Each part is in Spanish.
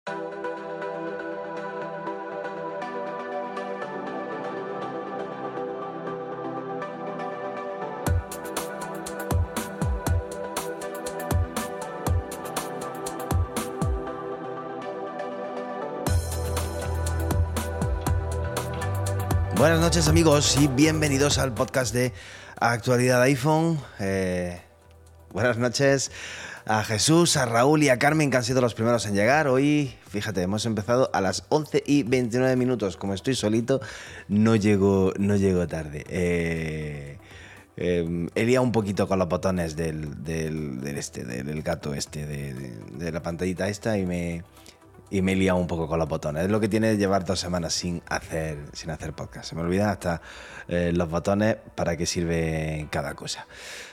Buenas noches amigos y bienvenidos al podcast de Actualidad iPhone. Buenas noches a Jesús, a Raúl y a Carmen, que han sido los primeros en llegar. Hoy, fíjate, hemos empezado a las 11:29. Como estoy solito, no llego tarde. He liado un poquito con los botones del gato de la pantallita esta y me he liado un poco con los botones. Es lo que tiene llevar 2 semanas sin hacer podcast. Se me olvidan hasta los botones para qué sirve cada cosa.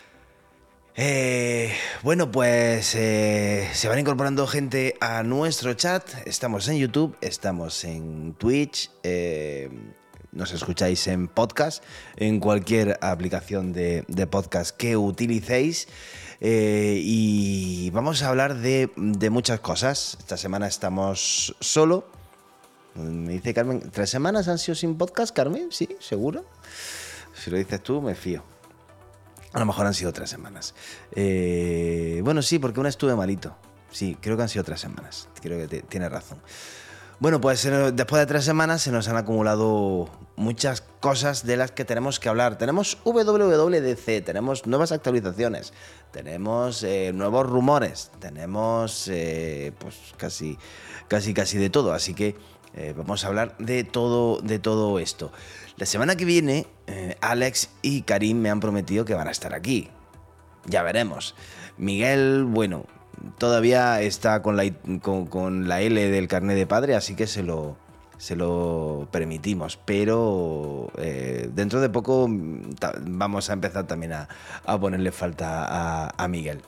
Bueno, pues se van incorporando gente a nuestro chat. Estamos en YouTube, estamos en Twitch, nos escucháis en podcast, en cualquier aplicación de podcast que utilicéis. Y vamos a hablar de muchas cosas. Esta semana estamos solo. Me dice Carmen, ¿3 semanas han sido sin podcast, Carmen? Sí, seguro. Si lo dices tú, me fío. A lo mejor han sido 3 semanas. Bueno, sí, porque una estuve malito. Sí, creo que han sido 3 semanas. Creo que tienes razón. Bueno, pues después de 3 semanas se nos han acumulado muchas cosas de las que tenemos que hablar. Tenemos WWDC, tenemos nuevas actualizaciones, tenemos nuevos rumores, tenemos pues casi de todo. Así que vamos a hablar de todo esto. La semana que viene, Alex y Karim me han prometido que van a estar aquí. Ya veremos. Miguel, bueno, todavía está con la L del carnet de padre, así que se lo permitimos, pero dentro de poco vamos a empezar también a ponerle falta a Miguel.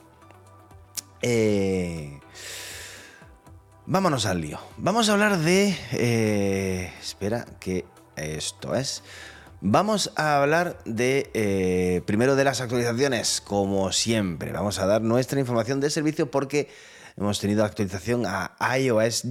Vámonos al lío. Vamos a hablar de... espera, que esto es... Vamos a hablar de primero de las actualizaciones, como siempre. Vamos a dar nuestra información de servicio porque hemos tenido actualización a iOS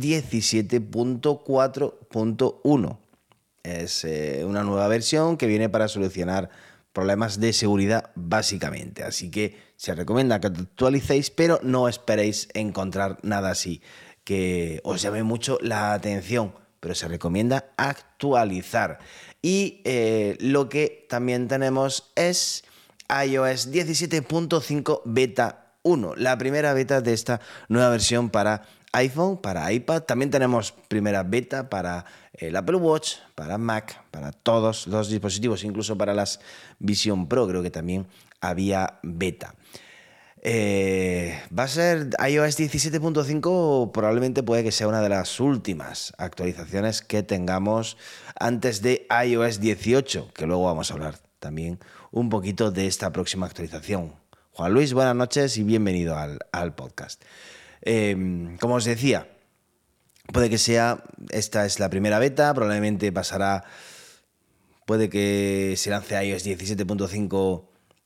17.4.1. Es una nueva versión que viene para solucionar problemas de seguridad básicamente. Así que se recomienda que actualicéis, pero no esperéis encontrar nada así que os llame mucho la atención. Pero se recomienda actualizar. Y lo que también tenemos es iOS 17.5 Beta 1, la primera beta de esta nueva versión para iPhone, para iPad. También tenemos primera beta para el Apple Watch, para Mac, para todos los dispositivos, incluso para las Vision Pro creo que también había beta. Va a ser iOS 17.5, probablemente puede que sea una de las últimas actualizaciones que tengamos antes de iOS 18, que luego vamos a hablar también un poquito de esta próxima actualización. Juan Luis, buenas noches y bienvenido al podcast. Como os decía, puede que esta es la primera beta, probablemente puede que se lance iOS 17.5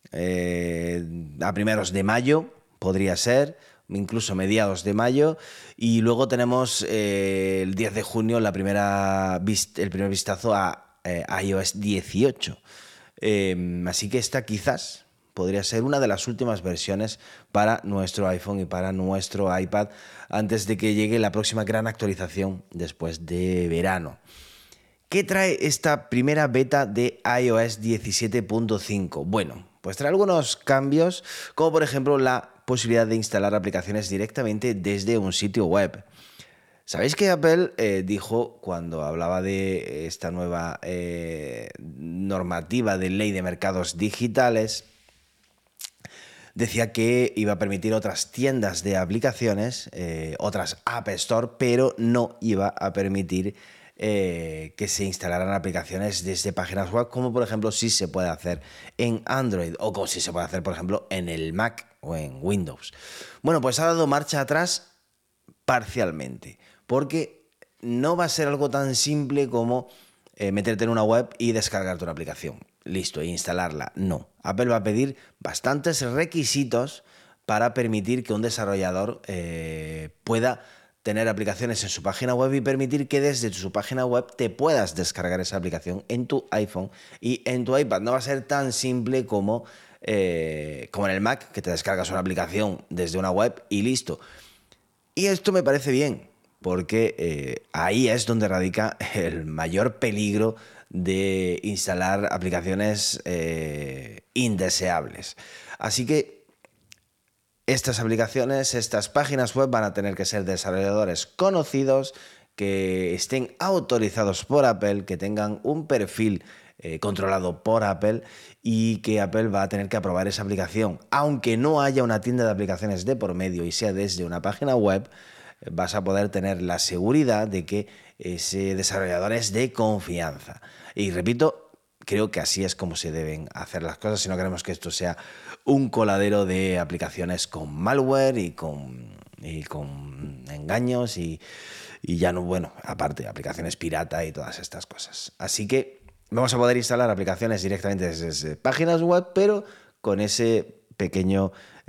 a primeros de mayo, podría ser, incluso mediados de mayo, y luego tenemos el 10 de junio el primer vistazo a iOS 18. Así que esta quizás podría ser una de las últimas versiones para nuestro iPhone y para nuestro iPad antes de que llegue la próxima gran actualización después de verano. ¿Qué trae esta primera beta de iOS 17.5? Bueno, pues trae algunos cambios, como por ejemplo la posibilidad de instalar aplicaciones directamente desde un sitio web. ¿Sabéis que Apple dijo, cuando hablaba de esta nueva normativa de ley de mercados digitales, decía que iba a permitir otras tiendas de aplicaciones, otras App Store, pero no iba a permitir que se instalaran aplicaciones desde páginas web, como por ejemplo sí se puede hacer en Android o como sí se puede hacer por ejemplo en el Mac o en Windows. Bueno, pues ha dado marcha atrás parcialmente, porque no va a ser algo tan simple como meterte en una web y descargarte una aplicación, listo, e instalarla. No, Apple va a pedir bastantes requisitos para permitir que un desarrollador pueda tener aplicaciones en su página web y permitir que desde su página web te puedas descargar esa aplicación en tu iPhone y en tu iPad. No va a ser tan simple como en el Mac, que te descargas una aplicación desde una web y listo. Y esto me parece bien, porque ahí es donde radica el mayor peligro de instalar aplicaciones indeseables. Así que estas aplicaciones, estas páginas web van a tener que ser desarrolladores conocidos, que estén autorizados por Apple, que tengan un perfil controlado por Apple y que Apple va a tener que aprobar esa aplicación. Aunque no haya una tienda de aplicaciones de por medio y sea desde una página web, vas a poder tener la seguridad de que ese desarrollador es de confianza. Y repito, creo que así es como se deben hacer las cosas si no queremos que esto sea un coladero de aplicaciones con malware y con engaños y ya no, bueno, aparte, aplicaciones pirata y todas estas cosas. Así que vamos a poder instalar aplicaciones directamente desde páginas web, pero con ese pequeño...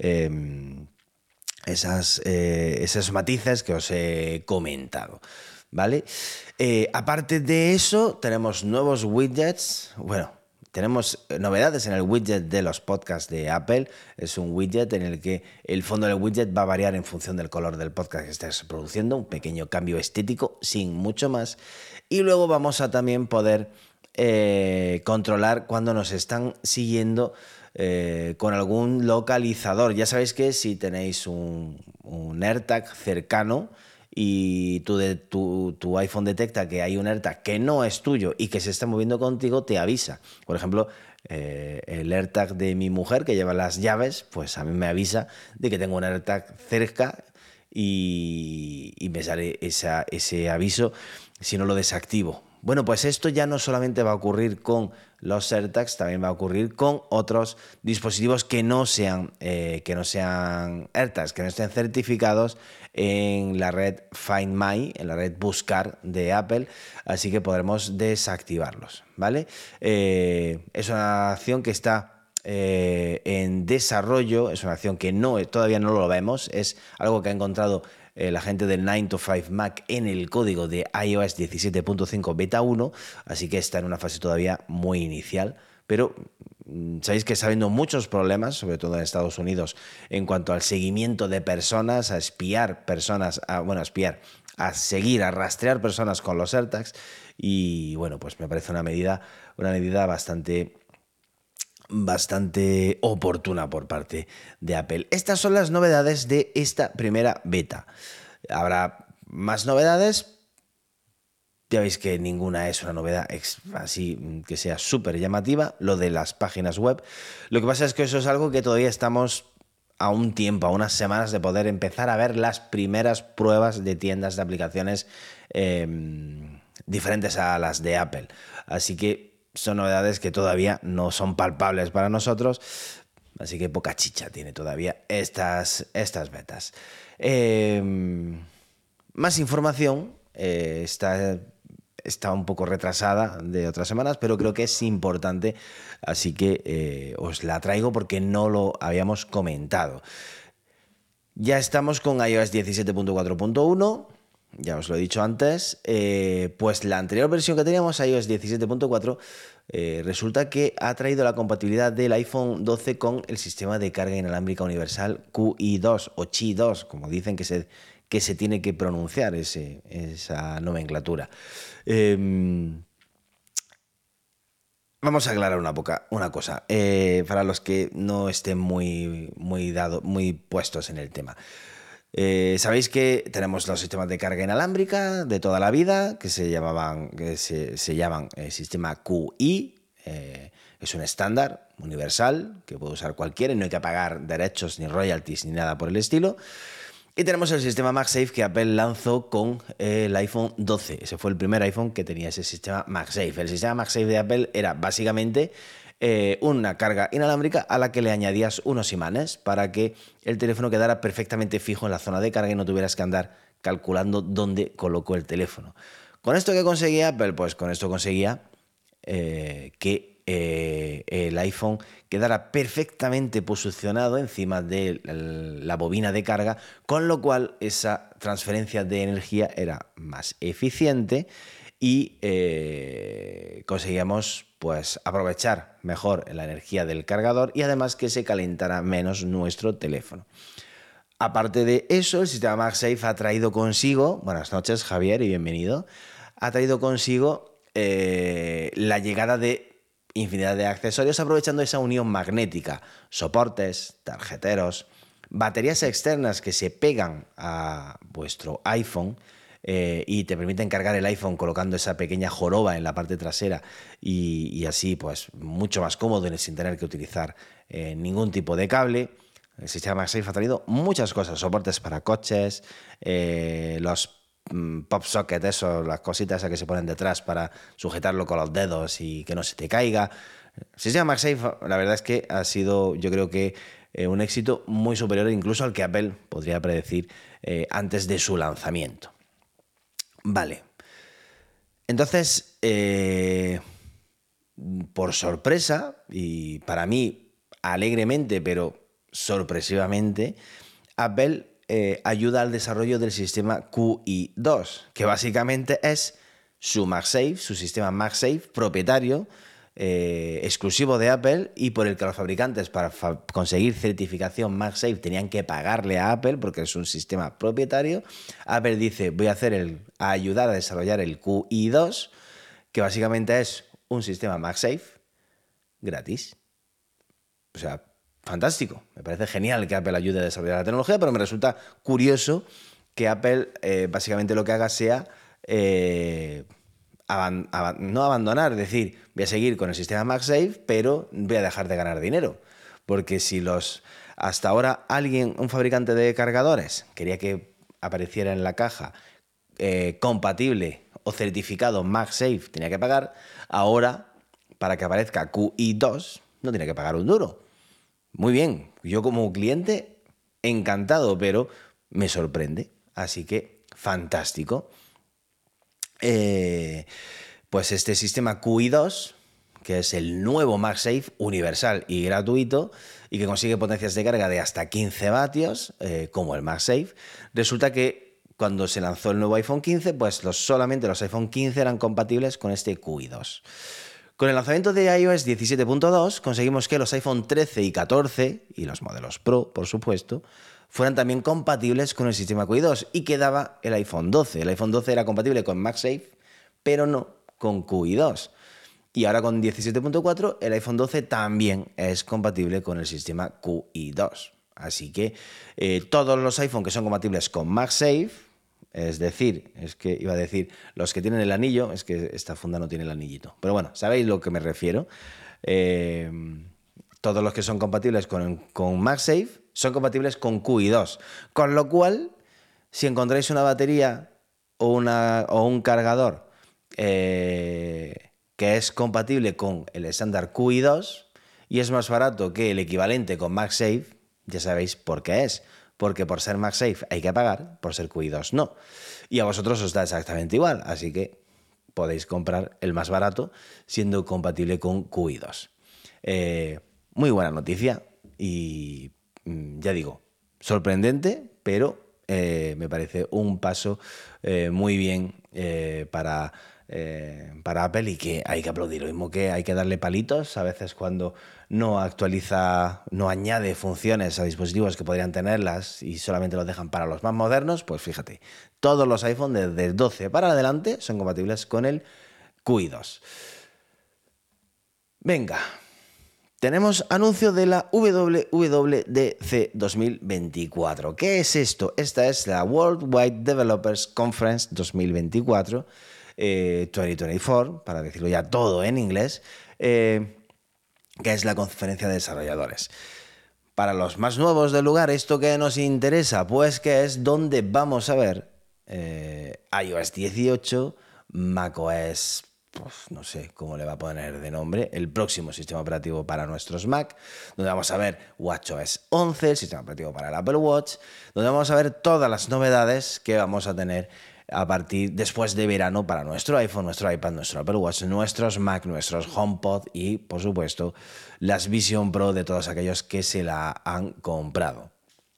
esos matices que os he comentado, ¿vale? Aparte de eso, tenemos nuevos widgets. Bueno, tenemos novedades en el widget de los podcasts de Apple. Es un widget en el que el fondo del widget va a variar en función del color del podcast que estés produciendo. Un pequeño cambio estético, sin mucho más. Y luego vamos a también poder controlar cuando nos están siguiendo con algún localizador. Ya sabéis que si tenéis un AirTag cercano y tu iPhone detecta que hay un AirTag que no es tuyo y que se está moviendo contigo, te avisa. Por ejemplo, el AirTag de mi mujer, que lleva las llaves, pues a mí me avisa de que tengo un AirTag cerca y me sale ese aviso si no lo desactivo. Bueno, pues esto ya no solamente va a ocurrir con los AirTags, también va a ocurrir con otros dispositivos que no sean AirTags, que no estén certificados en la red Find My, en la red Buscar de Apple, así que podremos desactivarlos, ¿vale? Es una acción que está en desarrollo, es una acción que todavía no lo vemos, es algo que ha encontrado la gente del 9 to 5 Mac en el código de iOS 17.5 Beta 1, así que está en una fase todavía muy inicial, pero sabéis que está habiendo muchos problemas, sobre todo en Estados Unidos, en cuanto al seguimiento de personas, a espiar personas, a seguir, a rastrear personas con los AirTags, y bueno, pues me parece una medida bastante oportuna por parte de Apple. Estas son las novedades de esta primera beta. Habrá más novedades. Ya veis que ninguna es una novedad así que sea súper llamativa, lo de las páginas web. Lo que pasa es que eso es algo que todavía estamos a un tiempo, a unas semanas de poder empezar a ver las primeras pruebas de tiendas de aplicaciones diferentes a las de Apple. Así que son novedades que todavía no son palpables para nosotros, así que poca chicha tiene todavía estas betas. Más información, está un poco retrasada de otras semanas, pero creo que es importante, así que os la traigo porque no lo habíamos comentado. Ya estamos con iOS 17.4.1. Ya os lo he dicho antes, pues la anterior versión que teníamos, iOS 17.4, resulta que ha traído la compatibilidad del iPhone 12 con el sistema de carga inalámbrica universal QI2 o Qi2, como dicen que se tiene que pronunciar esa nomenclatura. Vamos a aclarar una cosa, para los que no estén muy puestos en el tema. Sabéis que tenemos los sistemas de carga inalámbrica de toda la vida que se llaman sistema QI. Es un estándar universal que puede usar cualquiera y no hay que pagar derechos ni royalties ni nada por el estilo. Y tenemos el sistema MagSafe que Apple lanzó con el iPhone 12. Ese fue el primer iPhone que tenía ese sistema MagSafe. El sistema MagSafe de Apple era básicamente una carga inalámbrica a la que le añadías unos imanes para que el teléfono quedara perfectamente fijo en la zona de carga y no tuvieras que andar calculando dónde colocó el teléfono. ¿Con esto qué conseguía Apple? Pues con esto conseguía que el iPhone quedara perfectamente posicionado encima de la bobina de carga, con lo cual esa transferencia de energía era más eficiente y conseguíamos pues aprovechar mejor la energía del cargador y además que se calentara menos nuestro teléfono. Aparte de eso, el sistema MagSafe ha traído consigo, buenas noches Javier y bienvenido, ha traído consigo la llegada de infinidad de accesorios aprovechando esa unión magnética, soportes, tarjeteros, baterías externas que se pegan a vuestro iPhone y te permiten cargar el iPhone colocando esa pequeña joroba en la parte trasera y así pues mucho más cómodo sin tener que utilizar ningún tipo de cable. El sistema MagSafe ha traído muchas cosas, soportes para coches, los pop socket, eso, las cositas esas que se ponen detrás para sujetarlo con los dedos y que no se te caiga. El sistema MagSafe, la verdad es que ha sido, yo creo que un éxito muy superior incluso al que Apple podría predecir antes de su lanzamiento. Vale. Entonces, por sorpresa, y para mí alegremente, pero sorpresivamente, Apple ayuda al desarrollo del sistema QI2, que básicamente es su MagSafe, su sistema MagSafe propietario, exclusivo de Apple y por el que los fabricantes para conseguir certificación MagSafe tenían que pagarle a Apple porque es un sistema propietario. Apple dice, voy a ayudar a desarrollar el QI2, que básicamente es un sistema MagSafe gratis. O sea, fantástico. Me parece genial que Apple ayude a desarrollar la tecnología, pero me resulta curioso que Apple básicamente lo que haga sea no abandonar, es decir, voy a seguir con el sistema MagSafe, pero voy a dejar de ganar dinero. Porque si hasta ahora un fabricante de cargadores, quería que apareciera en la caja compatible o certificado MagSafe, tenía que pagar, ahora para que aparezca QI2 no tiene que pagar un duro. Muy bien, yo como cliente encantado, pero me sorprende, así que fantástico. Pues este sistema QI2, que es el nuevo MagSafe universal y gratuito y que consigue potencias de carga de hasta 15 vatios, como el MagSafe, resulta que cuando se lanzó el nuevo iPhone 15, pues solamente los iPhone 15 eran compatibles con este QI2. Con el lanzamiento de iOS 17.2 conseguimos que los iPhone 13 y 14, y los modelos Pro, por supuesto, fueran también compatibles con el sistema QI2 y quedaba el iPhone 12. El iPhone 12 era compatible con MagSafe, pero no con QI2. Y ahora con 17.4 el iPhone 12 también es compatible con el sistema QI2. Así que todos los iPhone que son compatibles con MagSafe, es decir, los que tienen el anillo, es que esta funda no tiene el anillito. Pero bueno, ¿sabéis a lo que me refiero? Todos los que son compatibles con MagSafe son compatibles con QI2. Con lo cual, si encontráis una batería o un cargador que es compatible con el estándar QI2 y es más barato que el equivalente con MagSafe, ya sabéis por qué es. Porque por ser MagSafe hay que pagar, por ser QI2 no. Y a vosotros os da exactamente igual, así que podéis comprar el más barato siendo compatible con QI2. Muy buena noticia y ya digo, sorprendente, pero me parece un paso muy bien para Apple y que hay que aplaudir. Lo mismo que hay que darle palitos a veces cuando no añade funciones a dispositivos que podrían tenerlas y solamente los dejan para los más modernos, pues fíjate, todos los iPhone desde 12 para adelante son compatibles con el QI2. Venga, tenemos anuncio de la WWDC 2024. ¿Qué es esto? Esta es la Worldwide Developers Conference 2024, 2024, para decirlo ya todo en inglés, que es la conferencia de desarrolladores. Para los más nuevos del lugar, ¿esto qué nos interesa? Pues que es donde vamos a ver iOS 18, macOS, pues no sé cómo le va a poner de nombre, el próximo sistema operativo para nuestros Mac, donde vamos a ver WatchOS 11, el sistema operativo para el Apple Watch, donde vamos a ver todas las novedades que vamos a tener después de verano para nuestro iPhone, nuestro iPad, nuestro Apple Watch, nuestros Mac, nuestros HomePod y, por supuesto, las Vision Pro de todos aquellos que se la han comprado.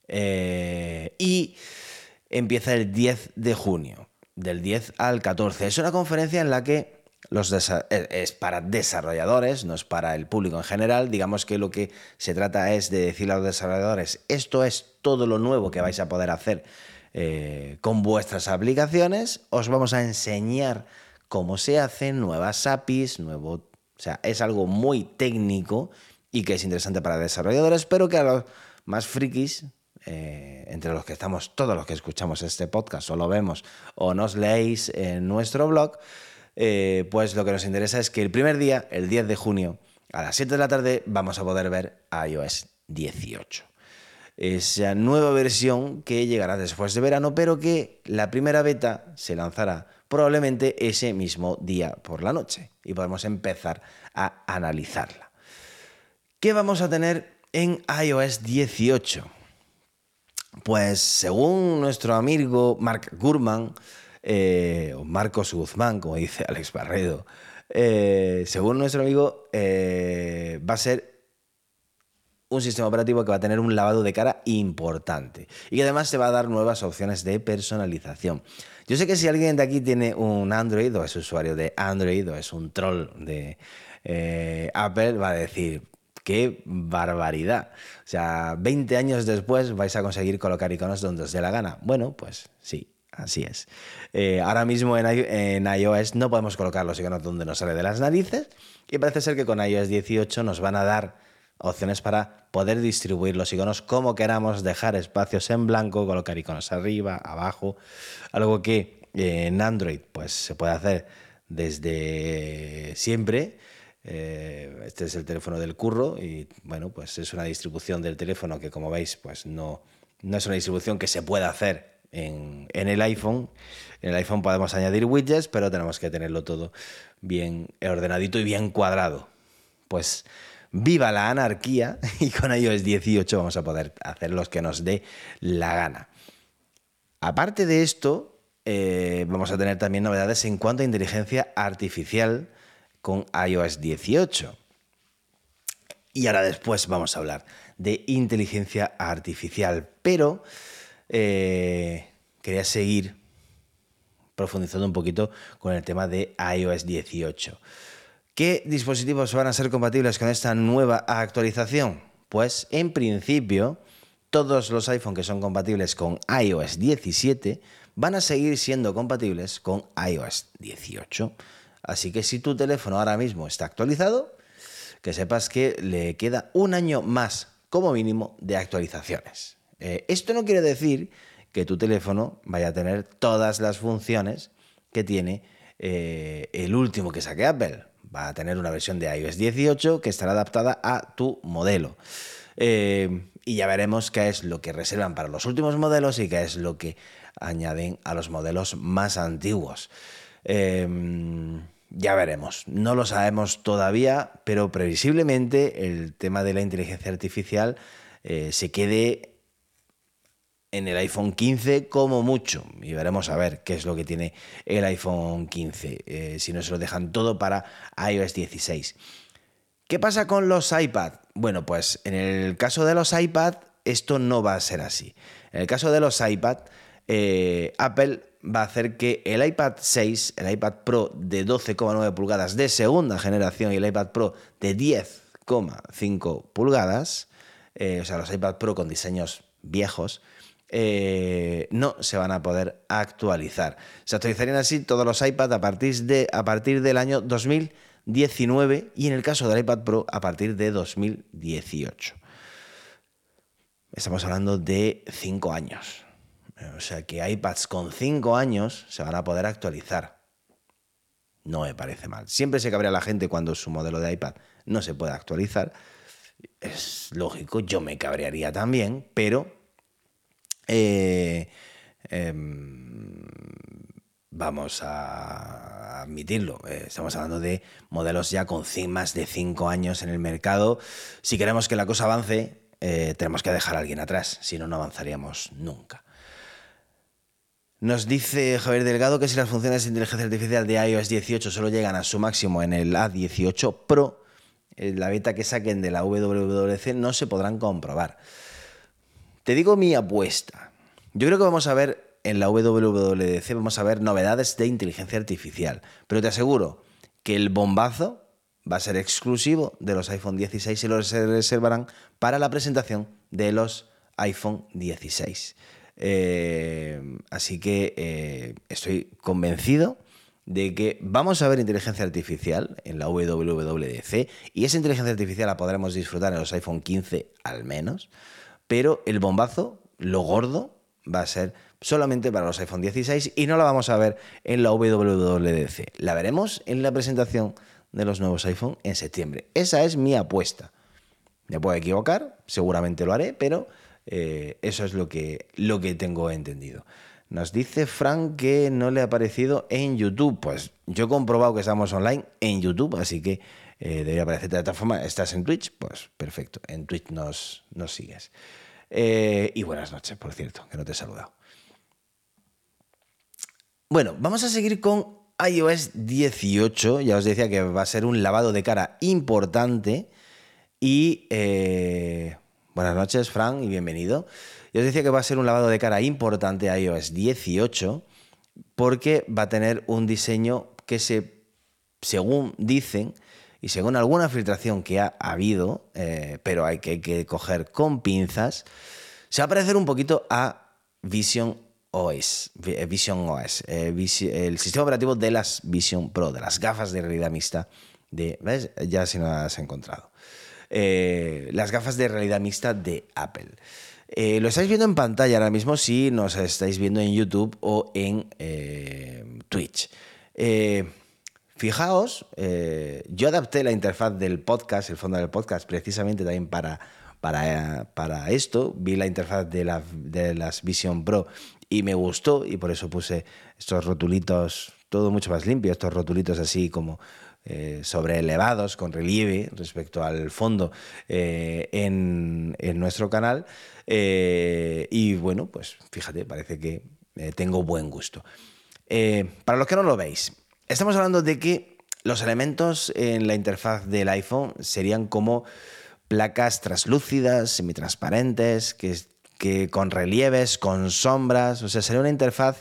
Y empieza el 10 de junio, del 10 al 14. Es una conferencia en la que es para desarrolladores, no es para el público en general. Digamos que lo que se trata es de decirle a los desarrolladores: esto es todo lo nuevo que vais a poder hacer con vuestras aplicaciones. Os vamos a enseñar cómo se hacen nuevas APIs, o sea, es algo muy técnico y que es interesante para desarrolladores, pero que a los más frikis, entre los que estamos, todos los que escuchamos este podcast, o lo vemos o nos leéis en nuestro blog, pues lo que nos interesa es que el primer día, el 10 de junio, a las 7 de la tarde, vamos a poder ver iOS 18. Esa nueva versión que llegará después de verano, pero que la primera beta se lanzará probablemente ese mismo día por la noche y podemos empezar a analizarla. ¿Qué vamos a tener en iOS 18? Pues según nuestro amigo Mark Gurman, o Marcos Guzmán, como dice Alex Barredo, según nuestro amigo, va a ser un sistema operativo que va a tener un lavado de cara importante y que además te va a dar nuevas opciones de personalización. Yo sé que si alguien de aquí tiene un Android o es usuario de Android o es un troll de Apple, va a decir: ¡qué barbaridad! O sea, 20 años después vais a conseguir colocar iconos donde os dé la gana. Bueno, pues sí, así es. Ahora mismo en iOS no podemos colocar los iconos donde nos sale de las narices y parece ser que con iOS 18 nos van a dar opciones para poder distribuir los iconos como queramos, dejar espacios en blanco, colocar iconos arriba, abajo, algo que en Android pues se puede hacer desde siempre. Este es el teléfono del curro y bueno, pues es una distribución del teléfono que, como veis, pues no es una distribución que se pueda hacer en el iPhone. En el iPhone podemos añadir widgets, pero tenemos que tenerlo todo bien ordenadito y bien cuadrado. Pues viva la anarquía, y con iOS 18 vamos a poder hacer los que nos dé la gana. Aparte de esto, vamos a tener también novedades en cuanto a inteligencia artificial con iOS 18. Y ahora después vamos a hablar de inteligencia artificial, pero quería seguir profundizando un poquito con el tema de iOS 18. ¿Qué dispositivos van a ser compatibles con esta nueva actualización? Pues en principio todos los iPhone que son compatibles con iOS 17 van a seguir siendo compatibles con iOS 18. Así que si tu teléfono ahora mismo está actualizado, que sepas que le queda un año más como mínimo de actualizaciones. Esto no quiere decir que tu teléfono vaya a tener todas las funciones que tiene el último que saque Apple. Va a tener una versión de iOS 18 que estará adaptada a tu modelo. Y ya veremos qué es lo que reservan para los últimos modelos y qué es lo que añaden a los modelos más antiguos. Ya veremos. No lo sabemos todavía, pero previsiblemente el tema de la inteligencia artificial se quede en el iPhone 15 como mucho, y veremos a ver qué es lo que tiene el iPhone 15, si no se lo dejan todo para iOS 16. ¿Qué pasa con los iPad? Bueno, pues en el caso de los iPad esto no va a ser así. En el caso de los iPad, Apple va a hacer que el iPad 6, el iPad Pro de 12,9 pulgadas de segunda generación y el iPad Pro de 10,5 pulgadas, o sea, los iPad Pro con diseños viejos, no se van a poder actualizar. Se actualizarían así todos los iPad a partir del año 2019 y en el caso del iPad Pro a partir de 2018. Estamos hablando de 5 años. O sea que iPads con 5 años se van a poder actualizar. No me parece mal. Siempre se cabrea la gente cuando su modelo de iPad no se puede actualizar. Es lógico, yo me cabrearía también, pero vamos a admitirlo. Estamos hablando de modelos ya con más de 5 años en el mercado. Si queremos que la cosa avance, tenemos que dejar a alguien atrás, si no, no avanzaríamos nunca. Nos dice Javier Delgado que si las funciones de inteligencia artificial de iOS 18 solo llegan a su máximo en el A18 Pro, la beta que saquen de la WWDC no se podrán comprobar. Te digo mi apuesta. Yo creo que vamos a ver en la WWDC, vamos a ver novedades de inteligencia artificial. Pero te aseguro que el bombazo va a ser exclusivo de los iPhone 16 y los reservarán para la presentación de los iPhone 16. Así que estoy convencido de que vamos a ver inteligencia artificial en la WWDC y esa inteligencia artificial la podremos disfrutar en los iPhone 15 al menos, pero el bombazo, lo gordo, va a ser solamente para los iPhone 16 y no la vamos a ver en la WWDC. La veremos en la presentación de los nuevos iPhone en septiembre. Esa es mi apuesta. Me puedo equivocar, seguramente lo haré, pero eso es lo que tengo entendido. Nos dice Frank que no le ha aparecido en YouTube. Pues yo he comprobado que estamos online en YouTube, así que debería aparecer. De otra forma, ¿estás en Twitch? Pues perfecto, en Twitch nos sigues. Y buenas noches, por cierto, que no te he saludado. Bueno, vamos a seguir con iOS 18. Ya os decía que va a ser un lavado de cara importante. Y buenas noches, Fran, y bienvenido. Yo os decía que va a ser un lavado de cara importante a iOS 18 porque va a tener un diseño que según dicen y según alguna filtración que ha habido, pero hay que coger con pinzas, se va a parecer un poquito a Vision OS, el sistema operativo de las Vision Pro, de las gafas de realidad mixta, ¿ves? Ya si no las has encontrado. Las gafas de realidad mixta de Apple. Lo estáis viendo en pantalla ahora mismo si nos estáis viendo en YouTube o en Twitch. Fijaos, yo adapté la interfaz del podcast, el fondo del podcast, precisamente también para esto. Vi la interfaz de las Vision Pro y me gustó y por eso puse estos rotulitos, todo mucho más limpio, estos rotulitos así como sobreelevados, con relieve respecto al fondo en nuestro canal. Y bueno, pues fíjate, parece que tengo buen gusto. Para los que no lo veis, estamos hablando de que los elementos en la interfaz del iPhone serían como placas translúcidas, semitransparentes, que con relieves, con sombras, o sea, sería una interfaz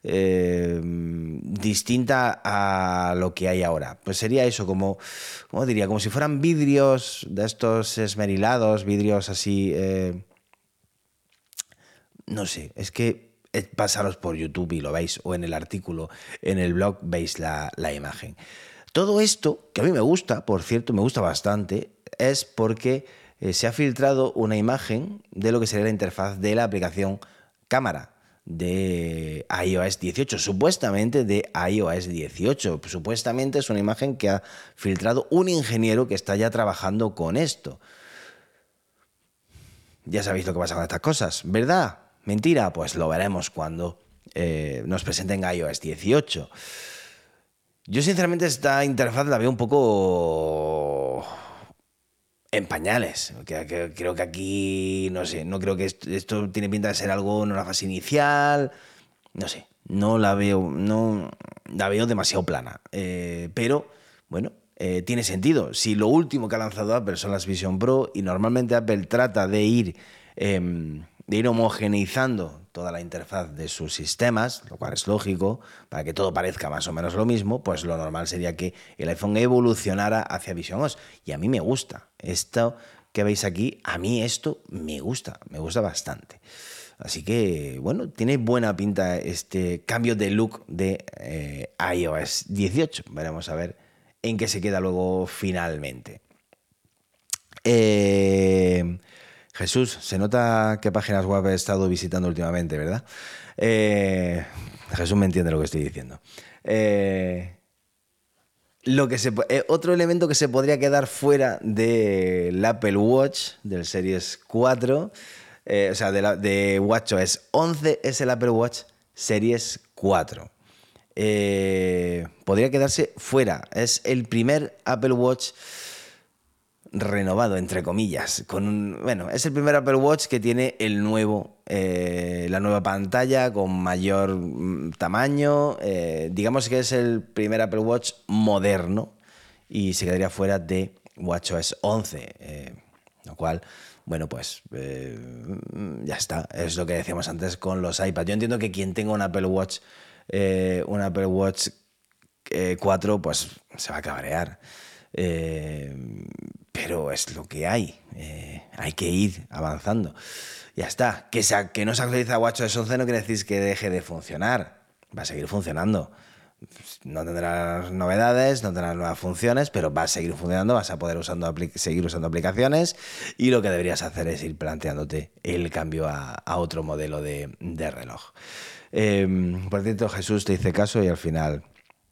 distinta a lo que hay ahora. Pues sería eso, ¿cómo diría? Como si fueran vidrios de estos esmerilados, vidrios así... no sé, es que pasaros por YouTube y lo veis, o en el artículo, en el blog veis la imagen. Todo esto, que a mí me gusta, por cierto, me gusta bastante, es porque se ha filtrado una imagen de lo que sería la interfaz de la aplicación cámara de iOS 18, supuestamente de iOS 18. Supuestamente es una imagen que ha filtrado un ingeniero que está ya trabajando con esto. Ya sabéis lo que pasa con estas cosas, ¿verdad? ¿Mentira? Pues lo veremos cuando nos presenten iOS 18. Yo sinceramente esta interfaz la veo un poco en pañales. Creo que aquí, no sé, no creo que esto tiene pinta de ser algo en una fase inicial. No sé, no la veo demasiado plana. Pero, bueno, tiene sentido. Si lo último que ha lanzado Apple son las Vision Pro y normalmente Apple trata de ir homogeneizando toda la interfaz de sus sistemas, lo cual es lógico, para que todo parezca más o menos lo mismo, pues lo normal sería que el iPhone evolucionara hacia Vision OS. Y a mí me gusta. Esto que veis aquí, a mí esto me gusta bastante. Así que, bueno, tiene buena pinta este cambio de look de iOS 18. Veremos a ver en qué se queda luego finalmente. Jesús, se nota qué páginas web he estado visitando últimamente, ¿verdad? Jesús me entiende lo que estoy diciendo. Otro elemento que se podría quedar fuera del Apple Watch, del Series 4, o sea, de WatchOS 11, es el Apple Watch Series 4. Podría quedarse fuera. Es el primer Apple Watch renovado, entre comillas. Bueno, es el primer Apple Watch que tiene la nueva pantalla con mayor tamaño. Digamos que es el primer Apple Watch moderno y se quedaría fuera de WatchOS 11. Lo cual, bueno, pues ya está. Es lo que decíamos antes con los iPads. Yo entiendo que quien tenga un Apple Watch 4, pues se va a cabrear. Pero es lo que hay. Hay que ir avanzando. Ya está. Que no se actualiza WatchOS 11 no quiere decir que deje de funcionar. Va a seguir funcionando. No tendrá novedades, no tendrá nuevas funciones, pero va a seguir funcionando, vas a poder seguir usando aplicaciones y lo que deberías hacer es ir planteándote el cambio a otro modelo de reloj. Por cierto, Jesús te hice caso y al final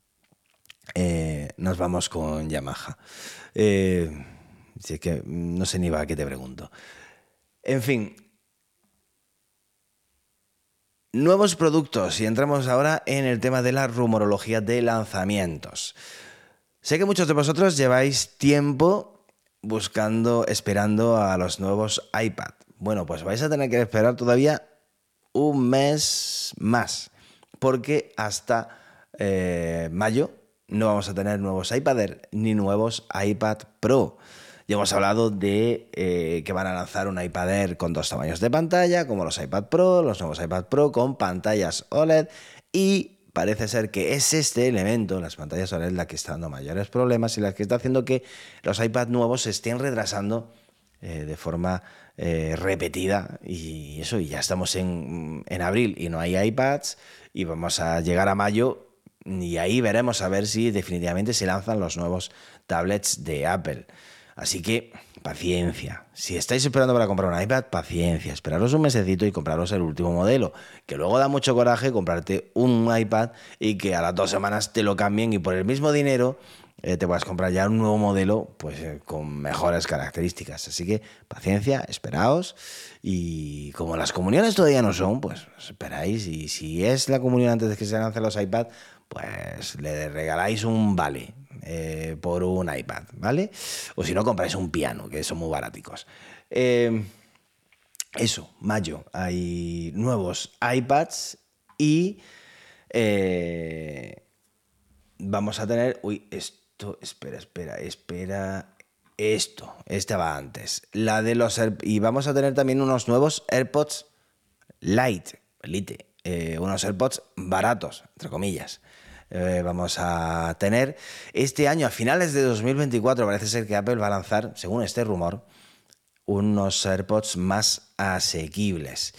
nos vamos con Yamaha. Si es que no sé ni para qué te pregunto. En fin. Nuevos productos y entramos ahora en el tema de la rumorología de lanzamientos. Sé que muchos de vosotros lleváis tiempo esperando a los nuevos iPad. Bueno, pues vais a tener que esperar todavía un mes más, porque hasta mayo no vamos a tener nuevos iPad Air ni nuevos iPad Pro. Ya hemos hablado de que van a lanzar un iPad Air con 2 tamaños de pantalla, como los iPad Pro, los nuevos iPad Pro con pantallas OLED, y parece ser que es este elemento, las pantallas OLED, la que está dando mayores problemas y la que está haciendo que los iPad nuevos se estén retrasando de forma repetida, y ya estamos en abril y no hay iPads, y vamos a llegar a mayo y ahí veremos a ver si definitivamente se lanzan los nuevos tablets de Apple. Así que, paciencia. Si estáis esperando para comprar un iPad, paciencia. Esperaros un mesecito y compraros el último modelo. Que luego da mucho coraje comprarte un iPad y que a las 2 semanas te lo cambien y por el mismo dinero te puedas comprar ya un nuevo modelo pues con mejores características. Así que, paciencia, esperaos. Y como las comuniones todavía no son, pues esperáis. Y si es la comunión antes de que se lancen los iPad, pues le regaláis un vale por un iPad, ¿vale? O si no, compráis un piano, que son muy baraticos. Eso, mayo, hay nuevos iPads y vamos a tener... Uy, esto, espera. Este va antes. La de los y vamos a tener también unos nuevos AirPods Lite, unos AirPods baratos, entre comillas. Vamos a tener este año, a finales de 2024, parece ser que Apple va a lanzar, según este rumor, unos AirPods más asequibles.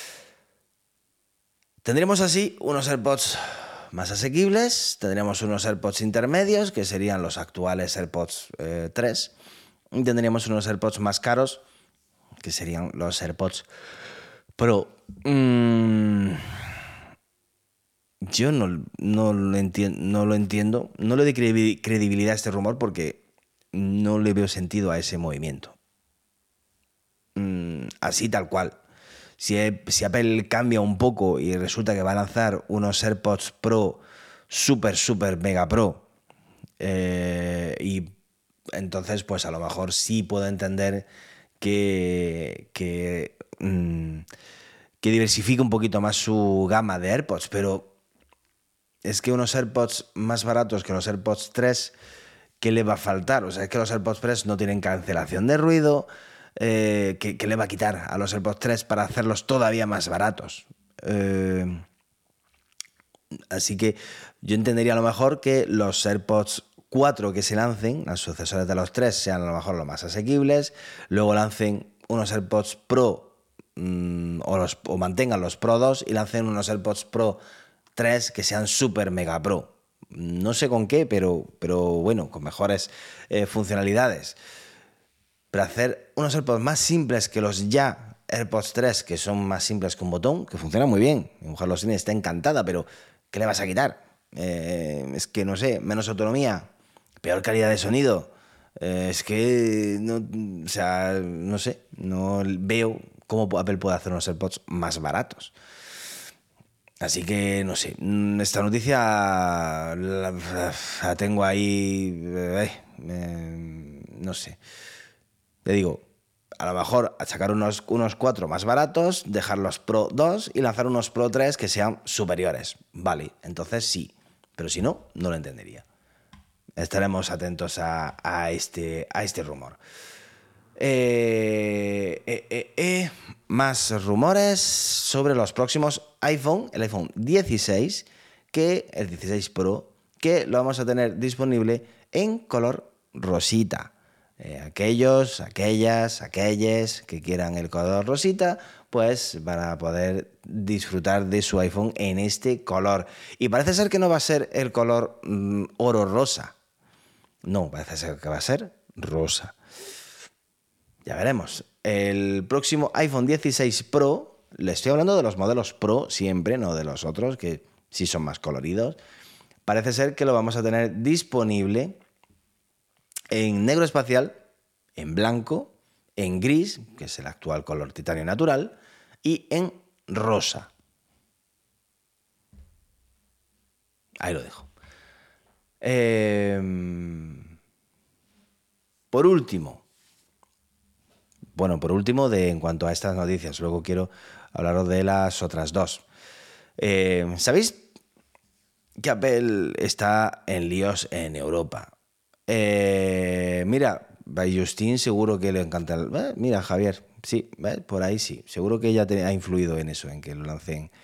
Tendremos así unos AirPods más asequibles, tendremos unos AirPods intermedios, que serían los actuales AirPods 3, y tendríamos unos AirPods más caros, que serían los AirPods Pro. Yo no lo entiendo, no le doy credibilidad a este rumor porque no le veo sentido a ese movimiento. Así tal cual. Si Apple cambia un poco y resulta que va a lanzar unos AirPods Pro super mega pro, y entonces pues a lo mejor sí puedo entender que diversifique un poquito más su gama de AirPods, pero es que unos AirPods más baratos que los AirPods 3, ¿qué le va a faltar? O sea, es que los AirPods 3 no tienen cancelación de ruido. ¿Qué le va a quitar a los AirPods 3 para hacerlos todavía más baratos? Así que yo entendería a lo mejor que los AirPods 4 que se lancen, las sucesores de los 3, sean a lo mejor los más asequibles, luego lancen unos AirPods Pro o mantengan los Pro 2 y lancen unos AirPods Pro 3 que sean super mega pro. No sé con qué, pero bueno, con mejores funcionalidades. Para hacer unos AirPods más simples que los ya AirPods 3, que son más simples que un botón, que funcionan muy bien. Mi mujer los tiene, está encantada, pero ¿qué le vas a quitar? Es que no sé, menos autonomía, peor calidad de sonido. Es que no, o sea, no sé, no veo cómo Apple puede hacer unos AirPods más baratos. Así que, no sé, esta noticia la tengo ahí, no sé. te digo, a lo mejor sacar unos 4 más baratos, dejar los Pro 2 y lanzar unos Pro 3 que sean superiores. Vale, entonces sí, pero si no, no lo entendería. Estaremos atentos a este rumor. Más rumores sobre los próximos iPhone, el iPhone 16, el 16 Pro, que lo vamos a tener disponible en color rosita. Aquellos que quieran el color rosita, pues van a poder disfrutar de su iPhone en este color. Y parece ser que no va a ser el color oro rosa. No, parece ser que va a ser rosa. Ya veremos. El próximo iPhone 16 Pro, le estoy hablando de los modelos Pro siempre, no de los otros, que sí son más coloridos. Parece ser que lo vamos a tener disponible en negro espacial, en blanco, en gris, que es el actual color titanio natural, y en rosa. Ahí lo dejo. Por último, en cuanto a estas noticias, luego quiero hablaros de las otras dos. ¿Sabéis que Apple está en líos en Europa? Mira, a Justin seguro que le encanta. Mira, Javier, sí, por ahí sí. Seguro que ella ha influido en eso, en que lo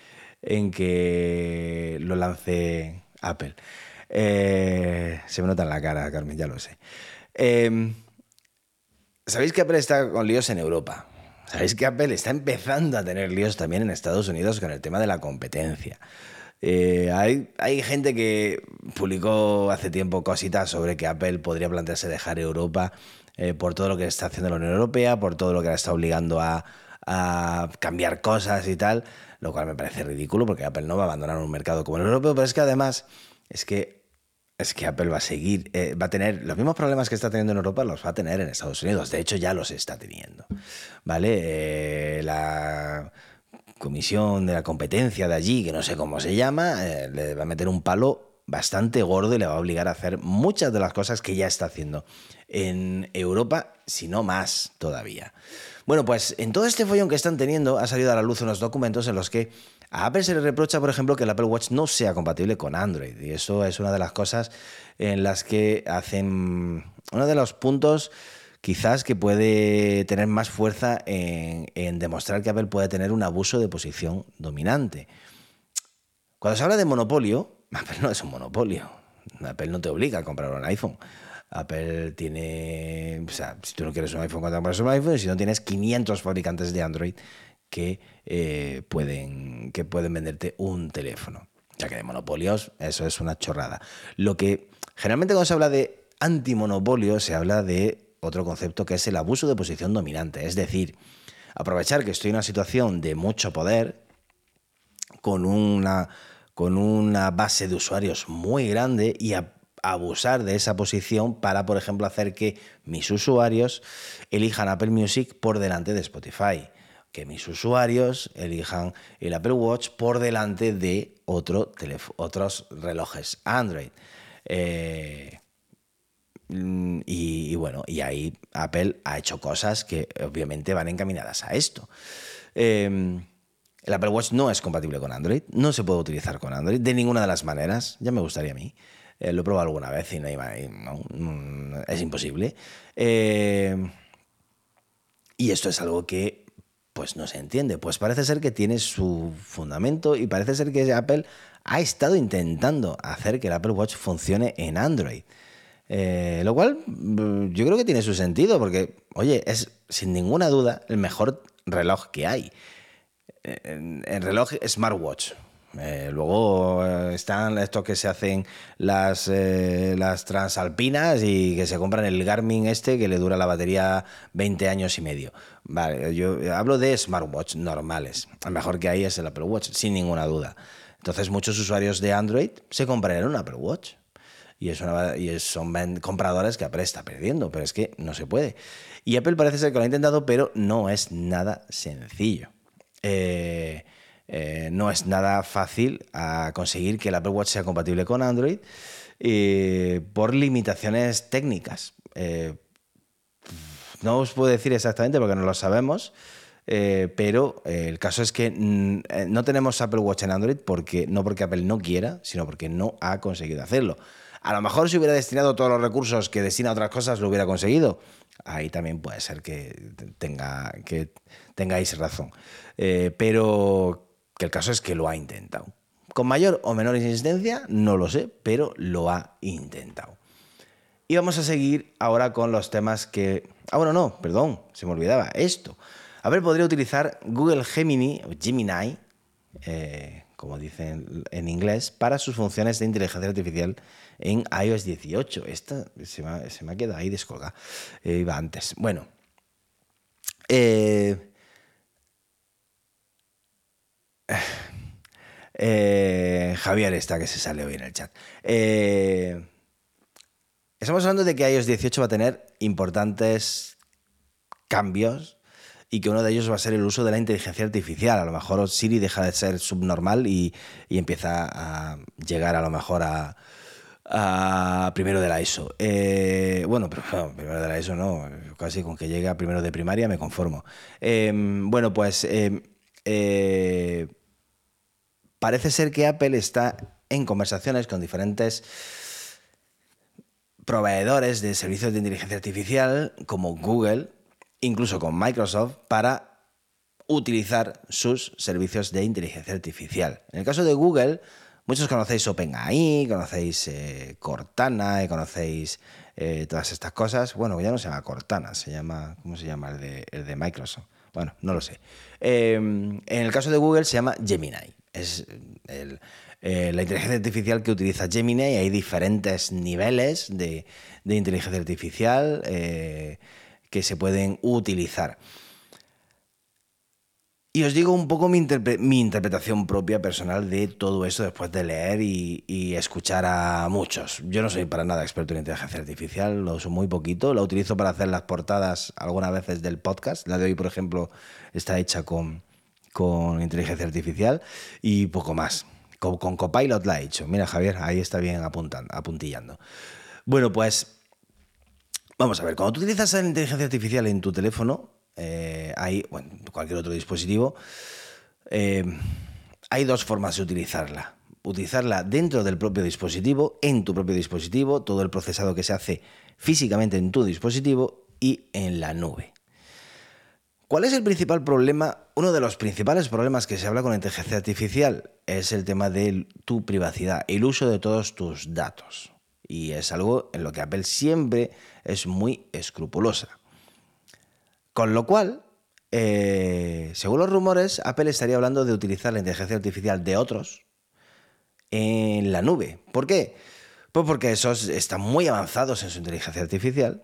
lance Apple. Se me nota en la cara, Carmen, ya lo sé. ¿Sabéis que Apple está con líos en Europa? ¿Sabéis que Apple está empezando a tener líos también en Estados Unidos con el tema de la competencia? Hay gente que publicó hace tiempo cositas sobre que Apple podría plantearse dejar Europa por todo lo que está haciendo la Unión Europea, por todo lo que la está obligando a cambiar cosas y tal, lo cual me parece ridículo porque Apple no va a abandonar un mercado como el europeo, pero es que además es que Apple va a seguir, va a tener los mismos problemas que está teniendo en Europa, los va a tener en Estados Unidos. De hecho, ya los está teniendo. ¿Vale? La Comisión de la Competencia de allí, que no sé cómo se llama, le va a meter un palo bastante gordo y le va a obligar a hacer muchas de las cosas que ya está haciendo en Europa, si no más todavía. Bueno, pues en todo este follón que están teniendo ha salido a la luz unos documentos en los que a Apple se le reprocha, por ejemplo, que el Apple Watch no sea compatible con Android. Y eso es una de las cosas en las que hacen... Uno de los puntos quizás que puede tener más fuerza en demostrar que Apple puede tener un abuso de posición dominante. Cuando se habla de monopolio, Apple no es un monopolio. Apple no te obliga a comprar un iPhone. Apple tiene... O sea, si tú no quieres un iPhone, compras un iPhone. Y si no, tienes 500 fabricantes de Android que pueden venderte un teléfono. O sea que de monopolios, eso es una chorrada. Lo que generalmente cuando se habla de antimonopolio, se habla de otro concepto que es el abuso de posición dominante. Es decir, aprovechar que estoy en una situación de mucho poder, con una base de usuarios muy grande y abusar de esa posición para, por ejemplo, hacer que mis usuarios elijan Apple Music por delante de Spotify, que mis usuarios elijan el Apple Watch por delante de otros relojes Android. Y bueno, y ahí Apple ha hecho cosas que obviamente van encaminadas a esto. El Apple Watch no es compatible con Android, no se puede utilizar con Android de ninguna de las maneras, ya me gustaría a mí. Lo he probado alguna vez y no, es imposible. Y esto es algo que pues no se entiende. Pues parece ser que tiene su fundamento y parece ser que Apple ha estado intentando hacer que el Apple Watch funcione en Android. Lo cual yo creo que tiene su sentido porque, oye, es sin ninguna duda el mejor reloj que hay. El reloj smartwatch. Luego están estos que se hacen las transalpinas y que se compran el Garmin que le dura la batería 20 años y medio. Vale, yo hablo de smartwatch normales. El mejor que hay es el Apple Watch, sin ninguna duda. Entonces muchos usuarios de Android se compraron un Apple Watch. Y son compradores que Apple está perdiendo, pero es que no se puede. Y Apple parece ser que lo ha intentado, pero no es nada sencillo. No es nada fácil a conseguir que el Apple Watch sea compatible con Android por limitaciones técnicas. no os puedo decir exactamente porque no lo sabemos, pero el caso es que no tenemos Apple Watch en Android no porque Apple no quiera, sino porque no ha conseguido hacerlo. A lo mejor si hubiera destinado todos los recursos que destina a otras cosas, lo hubiera conseguido. Ahí también puede ser que tengáis razón. Pero que el caso es que lo ha intentado. Con mayor o menor insistencia, no lo sé, pero lo ha intentado. Y vamos a seguir ahora con los temas que... bueno, no, perdón, se me olvidaba esto. Apple podría utilizar Google Gemini, o Gemini, como dicen en inglés, para sus funciones de inteligencia artificial en iOS 18. Esta se me ha quedado ahí descolgada. Iba antes. Bueno. Javier está, que se sale hoy en el chat. Estamos hablando de que iOS 18 va a tener importantes cambios y que uno de ellos va a ser el uso de la inteligencia artificial. A lo mejor Siri deja de ser subnormal y empieza a llegar a lo mejor a primero de la ESO. Bueno, pero no, primero de la ESO no, casi con que llegue a primero de primaria me conformo. Bueno, pues parece ser que Apple está en conversaciones con diferentes proveedores de servicios de inteligencia artificial como Google, incluso con Microsoft, para utilizar sus servicios de inteligencia artificial. En el caso de Google, muchos conocéis OpenAI, conocéis Cortana, conocéis todas estas cosas. Bueno, ya no se llama Cortana, se llama... ¿Cómo se llama el de Microsoft? Bueno, no lo sé. En el caso de Google se llama Gemini. Es la inteligencia artificial que utiliza Gemini. Hay diferentes niveles de inteligencia artificial que se pueden utilizar. Y os digo un poco mi interpretación propia personal de todo esto después de leer y escuchar a muchos. Yo no soy para nada experto en inteligencia artificial, lo uso muy poquito. La utilizo para hacer las portadas algunas veces del podcast. La de hoy, por ejemplo, está hecha con inteligencia artificial y poco más. Con Copilot la he hecho. Mira, Javier, ahí está bien apuntillando. Bueno, pues vamos a ver. Cuando tú utilizas la inteligencia artificial en tu teléfono, cualquier otro dispositivo, hay dos formas de utilizarla. Utilizarla dentro del propio dispositivo, en tu propio dispositivo, todo el procesado que se hace físicamente en tu dispositivo y en la nube. ¿Cuál es el principal problema? Uno de los principales problemas que se habla con inteligencia artificial es el tema de tu privacidad, el uso de todos tus datos. Y es algo en lo que Apple siempre es muy escrupulosa. Con lo cual, según los rumores, Apple estaría hablando de utilizar la inteligencia artificial de otros en la nube. ¿Por qué? Pues porque esos están muy avanzados en su inteligencia artificial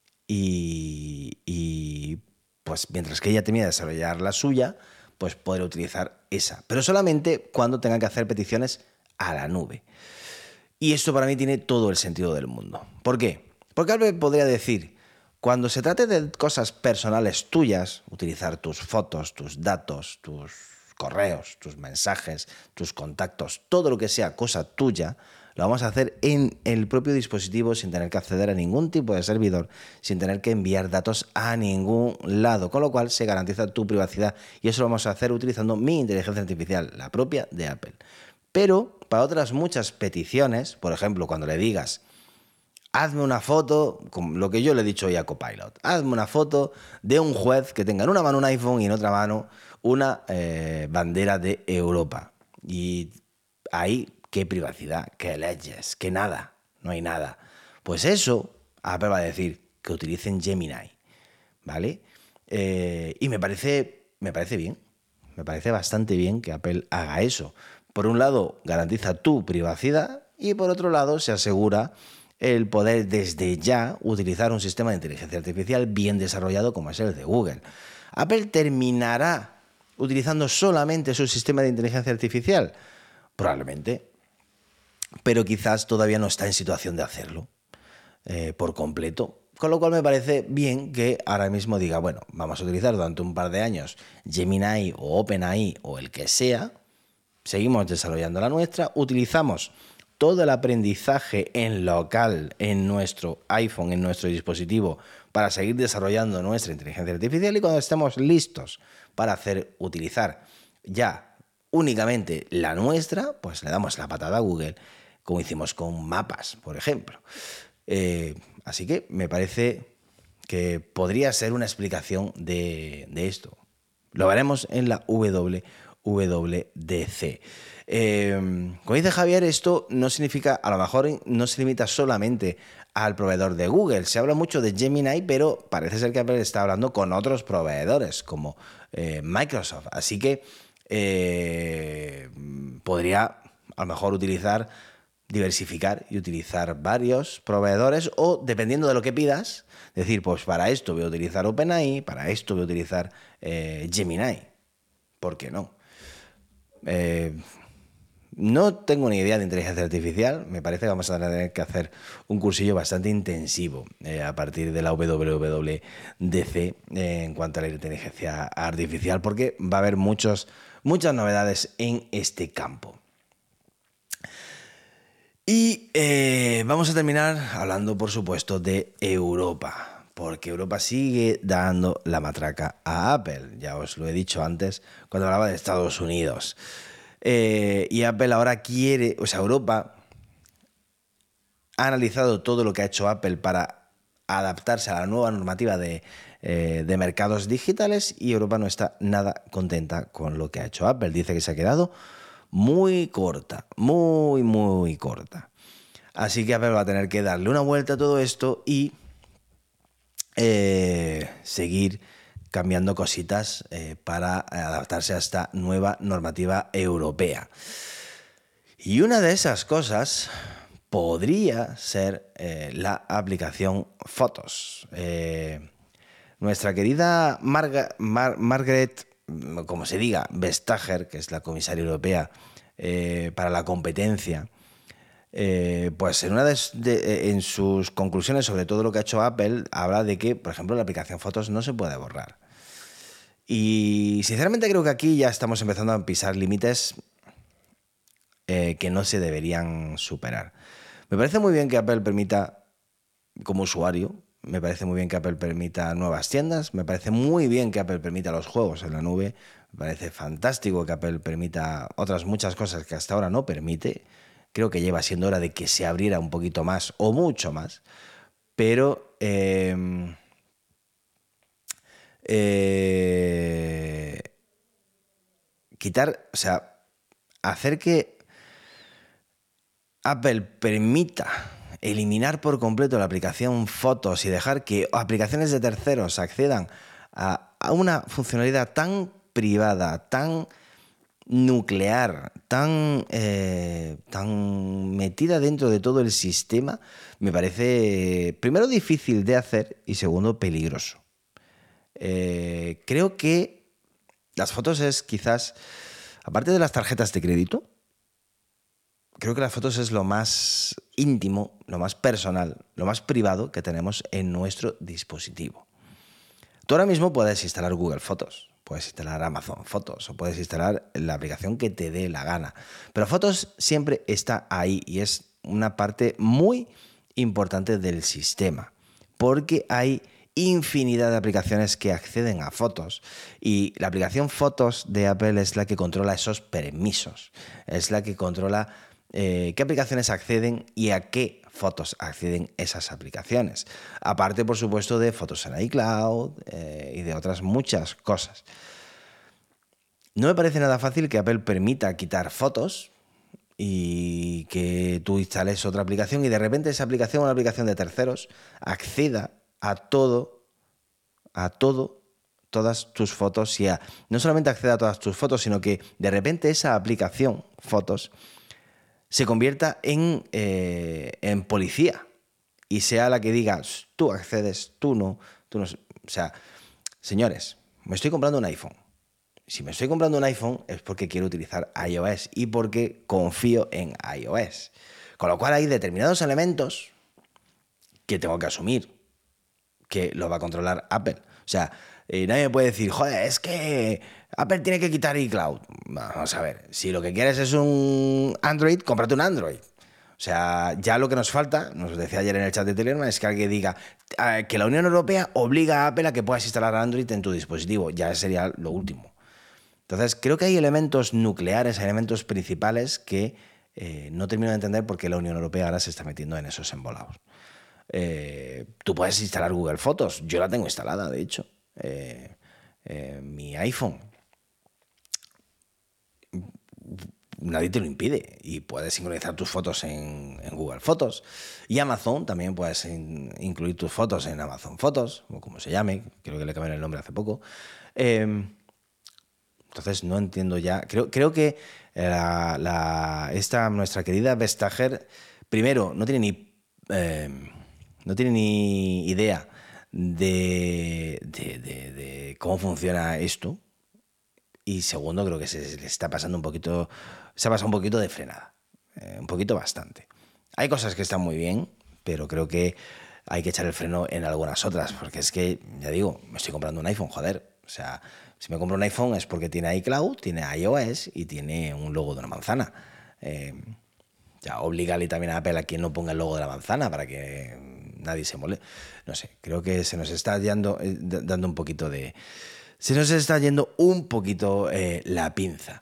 y pues mientras que ella termina de desarrollar la suya, pues poder utilizar esa. Pero solamente cuando tengan que hacer peticiones a la nube. Y esto para mí tiene todo el sentido del mundo. ¿Por qué? Porque Apple podría decir, cuando se trate de cosas personales tuyas, utilizar tus fotos, tus datos, tus correos, tus mensajes, tus contactos, todo lo que sea cosa tuya, lo vamos a hacer en el propio dispositivo sin tener que acceder a ningún tipo de servidor, sin tener que enviar datos a ningún lado, con lo cual se garantiza tu privacidad y eso lo vamos a hacer utilizando mi inteligencia artificial, la propia de Apple. Pero para otras muchas peticiones, por ejemplo, cuando le digas, hazme una foto, como lo que yo le he dicho hoy a Copilot, hazme una foto de un juez que tenga en una mano un iPhone y en otra mano una bandera de Europa. Y ahí, qué privacidad, qué leyes, qué nada, no hay nada. Pues eso, Apple va a decir que utilicen Gemini, ¿vale? Y me parece bien, me parece bastante bien que Apple haga eso. Por un lado, garantiza tu privacidad y por otro lado, se asegura el poder desde ya utilizar un sistema de inteligencia artificial bien desarrollado como es el de Google. ¿Apple terminará utilizando solamente su sistema de inteligencia artificial? Probablemente, pero quizás todavía no está en situación de hacerlo por completo. Con lo cual me parece bien que ahora mismo diga, bueno, vamos a utilizar durante un par de años Gemini o OpenAI o el que sea, seguimos desarrollando la nuestra, utilizamos todo el aprendizaje en local, en nuestro iPhone, en nuestro dispositivo, para seguir desarrollando nuestra inteligencia artificial, y cuando estemos listos para utilizar ya únicamente la nuestra, pues le damos la patada a Google, como hicimos con mapas, por ejemplo. Así que me parece que podría ser una explicación de esto. Lo veremos en la WWDC. Como dice Javier, esto no significa, a lo mejor no se limita solamente al proveedor de Google. Se habla mucho de Gemini, pero parece ser que Apple está hablando con otros proveedores, como Microsoft. Así que podría, a lo mejor, diversificar y utilizar varios proveedores, o, dependiendo de lo que pidas, decir, pues para esto voy a utilizar OpenAI, para esto voy a utilizar Gemini. ¿Por qué no? No tengo ni idea de inteligencia artificial. Me parece que vamos a tener que hacer un cursillo bastante intensivo a partir de la WWDC en cuanto a la inteligencia artificial, porque va a haber muchas novedades en este campo. Y vamos a terminar hablando, por supuesto, de Europa, porque Europa sigue dando la matraca a Apple. Ya os lo he dicho antes cuando hablaba de Estados Unidos. Y Apple ahora Europa ha analizado todo lo que ha hecho Apple para adaptarse a la nueva normativa de mercados digitales, y Europa no está nada contenta con lo que ha hecho Apple. Dice que se ha quedado muy corta, muy corta. Así que Apple va a tener que darle una vuelta a todo esto y seguir cambiando cositas para adaptarse a esta nueva normativa europea. Y una de esas cosas podría ser la aplicación Fotos. Nuestra querida Margaret, como se diga, Vestager, que es la comisaria europea para la competencia, pues en sus conclusiones sobre todo lo que ha hecho Apple, habla de que, por ejemplo, la aplicación Fotos no se puede borrar. Y sinceramente creo que aquí ya estamos empezando a pisar límites que no se deberían superar. Me parece muy bien que Apple permita, como usuario, me parece muy bien que Apple permita nuevas tiendas, me parece muy bien que Apple permita los juegos en la nube, me parece fantástico que Apple permita otras muchas cosas que hasta ahora no permite. Creo que lleva siendo hora de que se abriera un poquito más o mucho más, pero hacer que Apple permita eliminar por completo la aplicación Fotos y dejar que aplicaciones de terceros accedan a una funcionalidad tan privada, tan nuclear, tan metida dentro de todo el sistema, me parece, primero, difícil de hacer y, segundo, peligroso. Creo que las fotos es quizás, aparte de las tarjetas de crédito, creo que las fotos es lo más íntimo, lo más personal, lo más privado que tenemos en nuestro dispositivo. Tú ahora mismo puedes instalar Google Fotos, puedes instalar Amazon Fotos o puedes instalar la aplicación que te dé la gana. Pero Fotos siempre está ahí y es una parte muy importante del sistema, porque hay infinidad de aplicaciones que acceden a Fotos, y la aplicación Fotos de Apple es la que controla esos permisos, es la que controla qué aplicaciones acceden y a qué fotos acceden esas aplicaciones. Aparte, por supuesto, de fotos en iCloud y de otras muchas cosas. No me parece nada fácil que Apple permita quitar fotos y que tú instales otra aplicación y de repente esa aplicación, una aplicación de terceros, acceda a todas tus fotos, y no solamente acceda a todas tus fotos, sino que de repente esa aplicación Fotos se convierta en policía y sea la que diga, tú accedes, tú no. O sea, señores, me estoy comprando un iPhone. Si me estoy comprando un iPhone es porque quiero utilizar iOS y porque confío en iOS. Con lo cual hay determinados elementos que tengo que asumir que lo va a controlar Apple. O sea, nadie me puede decir, joder, es que Apple tiene que quitar iCloud. Vamos a ver, si lo que quieres es un Android, cómprate un Android. O sea, ya lo que nos falta, nos decía ayer en el chat de Telegram, es que alguien diga que la Unión Europea obliga a Apple a que puedas instalar Android en tu dispositivo. Ya sería lo último. Entonces, creo que hay elementos nucleares, hay elementos principales que no termino de entender por qué la Unión Europea ahora se está metiendo en esos embolados. Tú puedes instalar Google Fotos. Yo la tengo instalada, de hecho. Mi iPhone. Nadie te lo impide y puedes sincronizar tus fotos en Google Fotos. Y Amazon, también puedes incluir tus fotos en Amazon Fotos, o como se llame, creo que le cambiaron el nombre hace poco. Entonces no entiendo ya. Creo que nuestra querida Vestager, primero, no tiene ni idea de cómo funciona esto. Y segundo, creo que se le está pasando un poquito, se ha pasado un poquito de frenada. Un poquito bastante. Hay cosas que están muy bien, pero creo que hay que echar el freno en algunas otras, porque es que, ya digo, me estoy comprando un iPhone, joder. O sea, si me compro un iPhone es porque tiene iCloud, tiene iOS y tiene un logo de una manzana. Ya, oblígale también a Apple a quien no ponga el logo de la manzana para que nadie se moleste. No sé, creo que se nos está dando un poquito de... Se nos está yendo un poquito la pinza.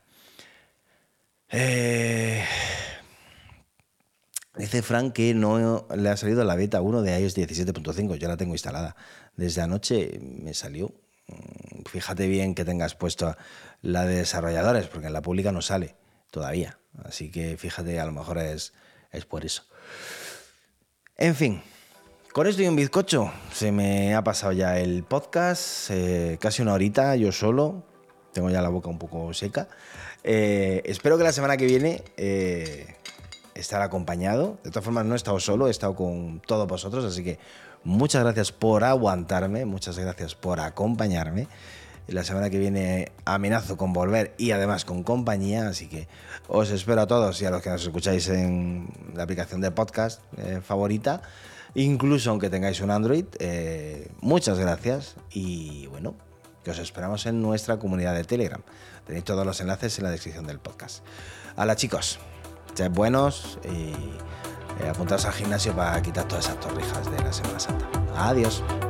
Dice Frank que no le ha salido la beta 1 de iOS 17.5. Yo la tengo instalada. Desde anoche me salió. Fíjate bien que tengas puesto la de desarrolladores, porque en la pública no sale todavía. Así que fíjate, a lo mejor es por eso. En fin. Con esto y un bizcocho se me ha pasado ya el podcast, casi una horita yo solo, tengo ya la boca un poco seca. Espero que la semana que viene estar acompañado. De todas formas no he estado solo, he estado con todos vosotros, así que muchas gracias por aguantarme, muchas gracias por acompañarme. La semana que viene amenazo con volver y además con compañía, así que os espero a todos y a los que nos escucháis en la aplicación de podcast favorita. Incluso aunque tengáis un Android, muchas gracias y bueno, que os esperamos en nuestra comunidad de Telegram. Tenéis todos los enlaces en la descripción del podcast. Hala chicos, sed buenos y apuntaos al gimnasio para quitar todas esas torrijas de la Semana Santa. Adiós.